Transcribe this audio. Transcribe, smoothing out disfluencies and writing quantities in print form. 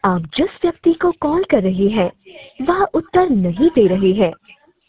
आप जिस व्यक्ति को कॉल कर रही हैं वह उत्तर नहीं दे रही है।